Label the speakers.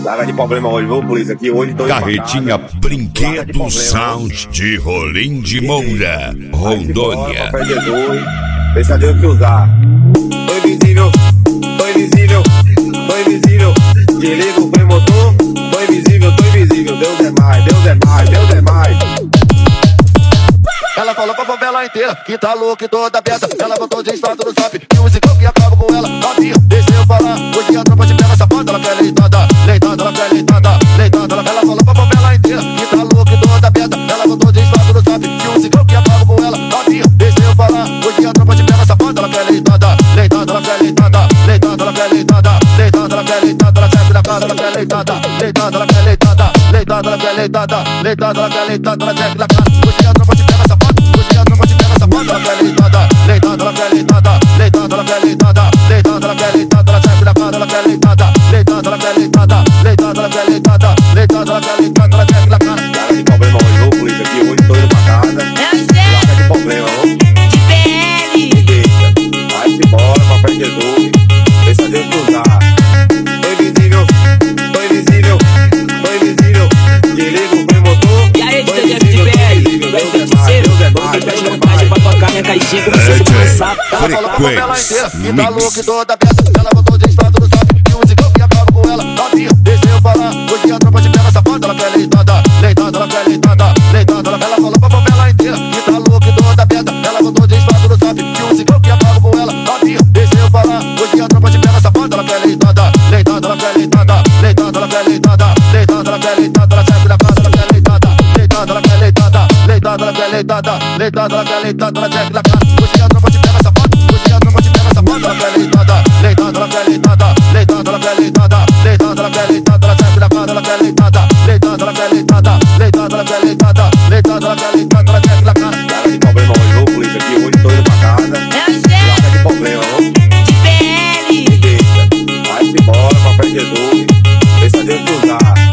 Speaker 1: Nada de problema hoje, viu, polícia? Aqui hoje tô
Speaker 2: Carretinha Brinquedo Sound de Rolim de Moura, Rondônia.
Speaker 1: Deixa a Deus te usar. Tô invisível, tô invisível, tô invisível. Desliga o freio motor, tô invisível, tô invisível. Deus é mais, Deus é mais, Deus é mais.
Speaker 3: Ela falou pra favela inteira que tá louca e toda aberta. Ela botou de estado no zap e o ciclão que acaba com ela. Novinha, deixa eu falar. Hoje a tropa de pega safada. Ela quer leitada, leitada, ela quer leitada, leitada. Ela falou pra favela inteira que tá louca e toda aberta. Ela botou de estado no zap e o ciclão que acaba com ela. Novinha, deixa eu falar. Hoje a tropa de pega safada. Ela quer leitada, leitada, ela quer leitada, leitada, ela quer leitada, leitada, ela quer leitada. Ela serve na cara, ela quer leitada, leitada, ela quer leitada, leitada, ela quer leitada, leitada, ela quer leitada. Ela serve na cara. Hoje a tropa de pega safada. Hoje a tropa de pega safada. Ela quer leitada, leitada, ela quer leitada, leitada, ela quer leitada, leitada, ela quer leitada. Ela serve na cara, ela quer leitada, leitada, ela quer leitada, leitada, ela quer leitada, leitada, ela quer leitada. Ela serve na cara.
Speaker 1: Nada de problema hoje, viu, polícia? Aqui hoje tô indo pra casa. Nada de problema, viu?
Speaker 4: De PL.
Speaker 1: Deixa, vai-se embora, papai de Jesus. Deixa a Deus te usar. Tô invisível, tô invisível, tô invisível. Desliga o freio motor.
Speaker 4: E aí, DJ de PL, vai feiticeiro, faz montagem pra tocar minha caixinha que você se sabe.
Speaker 3: Ela falou pra favela inteira que tá louca e
Speaker 2: Mix.
Speaker 3: toda aberta. Ela botou de estado no zap e o ciclão que acaba com ela. Novinha, deixa eu falar. Hoje a tropa de pega safada. Ela quer leitada, leitada, ela quer leitada, leitada. Ela falou pra favela inteira que tá louca e toda aberta. Ela botou de estado no zap e o ciclão que acaba com ela. Novinha, deixa eu falar. Hoje a tropa de pega safada. Ela quer leitada, leitada, ela quer leitada, leitada, ela quer leitada, leitada, ela quer leitada. Ela serve na casa, ela quer leitada, leitada, ela quer leitada, leitada, ela quer leitada, leitada, ela quer leitada. Ela serve na casa. Hoje a tropa de pega safada. Hoje a tropa de pega safada. Ela quer leitada, leitada, ela quer leitada, leitada, ela quer leitada, leitada, ela quer leitada. Ela serve na casa, ela quer leitada, leitada, ela quer leitada, leitada, ela quer leitada, leitada, ela quer leitada. Ela serve na casa.
Speaker 1: Nada de problema hoje, viu, polícia? Aqui hoje tô indo pra casa. Nada de problema, viu?
Speaker 4: De PL.
Speaker 1: Deixa, vai-se embora, papai de Jesus. Deixa a Deus te usar.